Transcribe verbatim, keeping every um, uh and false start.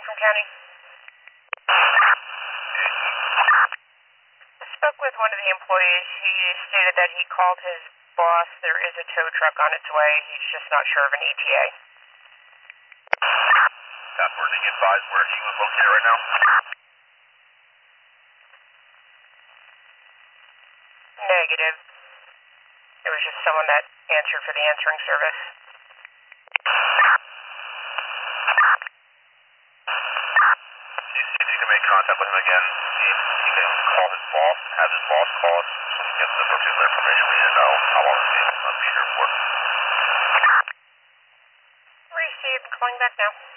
from County. I spoke with one of the employees. He stated that he called his boss. There is a tow truck on its way. He's just not sure of an E T A. That's where they advise where he was located right now? Negative. It was just someone that answered for the answering service. See if you can make contact with him again. See if he can call his boss, have his boss call us so he gets the particular information we need to know how long he's going to be here for. Received. Calling back now.